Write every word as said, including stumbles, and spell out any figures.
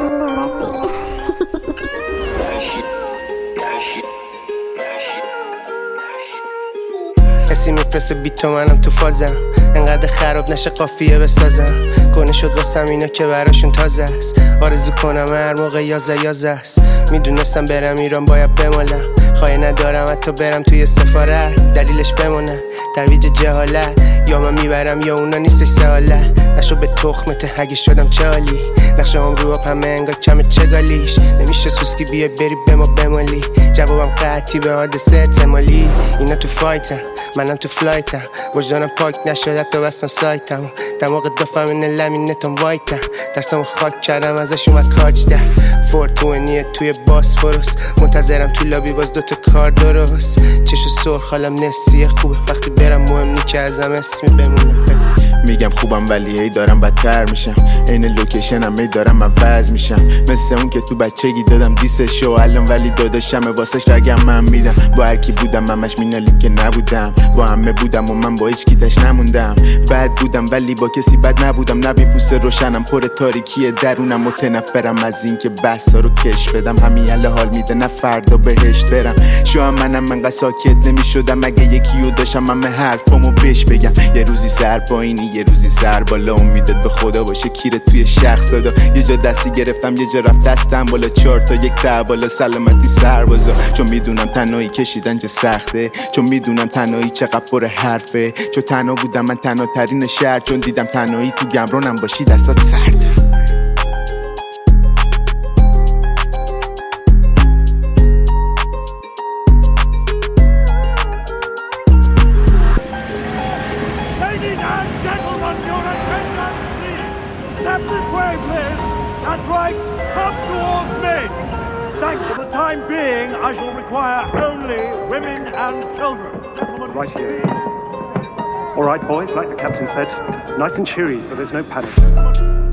کسی میفرسته بی تو منم تو فازم، انقدر خراب نشه قافیه بسازم. کنه شد واسم اینا که براشون تازه است. آرزو کنم هر موقع یازه یازه است. میدونستم برم ایران باید بمالم، خواهی ندارم حتی برم توی سفارت. دلیلش بمونه ترویج جهالت، یا من میبرم یا اونا نیستش سوالت. نشو به تخمته اگه شدم چالی، نقشه هم رو همه انگار کمه چگالیش. نمیشه سوسکی بیای بری به ما بمالی، جوابم قطعی به حادثه احتمالی. اینا تو فایتم منم تو فلایتم، وجدانم پاک نشد حتی بستم سایتم. دماغ دفعه من لمینتم وایتم، ترسم خاک کردم ازش اومد کاج ده. فورتونیه توی باسفورس، منتظرم تو لابی باز دوتا کار درست. چشو سرخ حالم نسیه خوبه، وقتی برم مهم نی که ازم اسمی بمونه. میگم خوبم ولی هی دارم بدتر میشم، این لوکیشنم هی دارم عوض میشم. مثل اون که تو بچگی دادم دیسشو، الان ولی داداشمه واسش رگم من میدم. با هر کی بودم همش مینالی که نبودم، با همه بودم و من با هیچ کی تاش نموندم. بد بودم ولی با کسی بد نبودم، نبی پوست روشنم پر تاریکیه درونم. متنفرم از این که بحثا رو کش بدم، همین الان حال میده نه فردا بهشت برم. شاید منم انقدر ساکت نمیشدم اگه یکیو داشتم همه حرفامو بهش بگم. یه روزی سر پایینی یه روزی سر بالا، امیدت به خدا باشه کیره توی شخص دادا. یه جا دستی گرفتم یه جا رفت دستم بالا، چهار تا یک تا بالا سلامتی سربازا. چون میدونم تنهایی کشیدن چه سخته، چون میدونم تنهایی چقدر پر حرفه. چون تنها بودم من تنها ترین شهر، چون دیدم تنهایی تو گمرونم باشی دستات سرده. Step this way, please. That's right. Come towards me. Thanks. For the time being, I shall require only women and children. Gentlemen, right here. All right, boys, like the captain said, nice and cheery, so there's no panic.